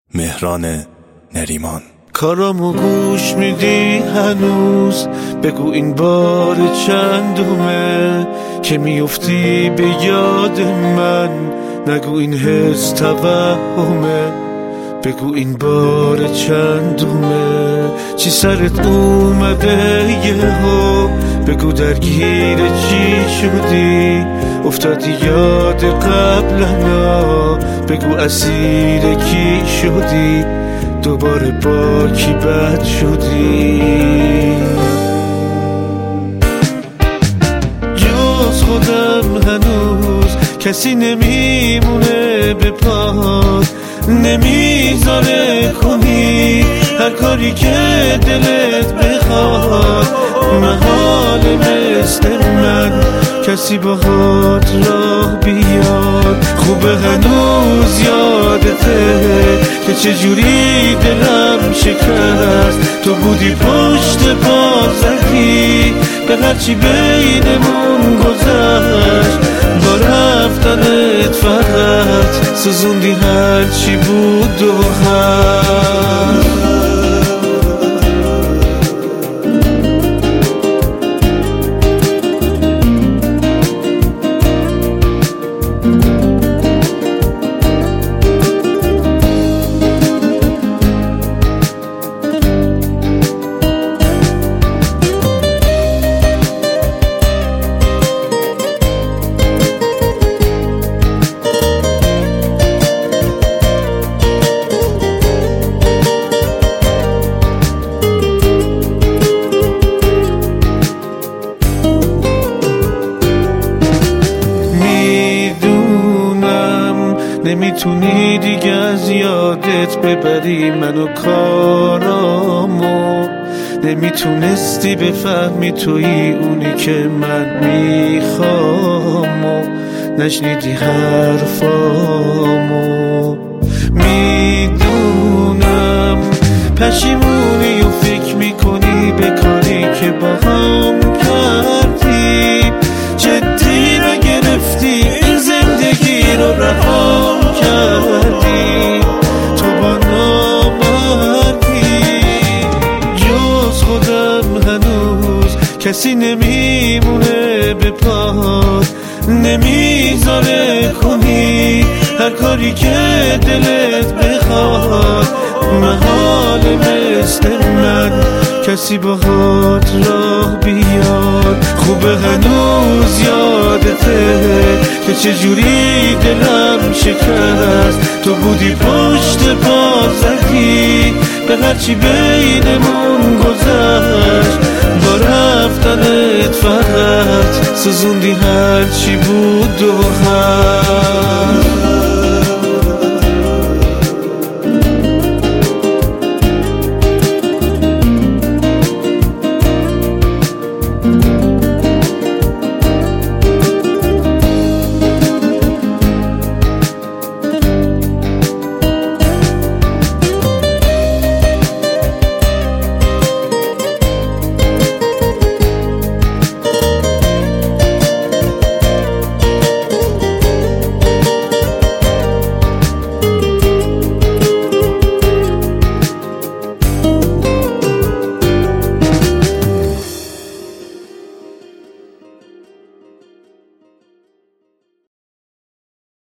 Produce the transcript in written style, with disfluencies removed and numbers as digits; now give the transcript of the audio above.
مهران نریمان. کارامو گوش میدی هنوز؟ بگو این بار چندمه که میفتی به یاد من؟ نگو این حس توهمه، بگو این بار چندمه؟ چی سرت اومده یهو؟ بگو درگیر چی شدی؟ افتادی یاد قبلنا؟ بگو اسیر کی شدی؟ دوباره با کی بد شدی؟ جز خودم هنوز کسی نمیمونه به پات، نمیذاره کنی هر کاری که دلت بخواد. محال مثل من کسی باهات راه بیاد. خوبه هنوز یادته که چجوری دلم شکست. تو بودی پشت پا زدی به هرچی بینمون گذشت. با رفتنت فقط سوزوندی هرچی بود و هست. نمیتونی دیگه از یادت ببری منو کارامو. نمیتونستی بفهمی توی اونی که من میخوام و نشنیدی حرفامو. میدونم پشیمونی و فکر میکنی به کاری که با هم کردی. جدی نگرفتی این زندگی رو رها کردی. تو با نامردی. جز خودم هنوز کسی نمیمونه به پات، نمیذاره کنی هر کاری که دلت بخواد. محال مثل من کسی باهات راه بیاد. خوبه هنوز یادته که چجوری دلم شکست. تو بودی پشت پا زدی به هرچی بینمون گذشت. با رفتنت فقط سوزوندی هرچی بود و هست.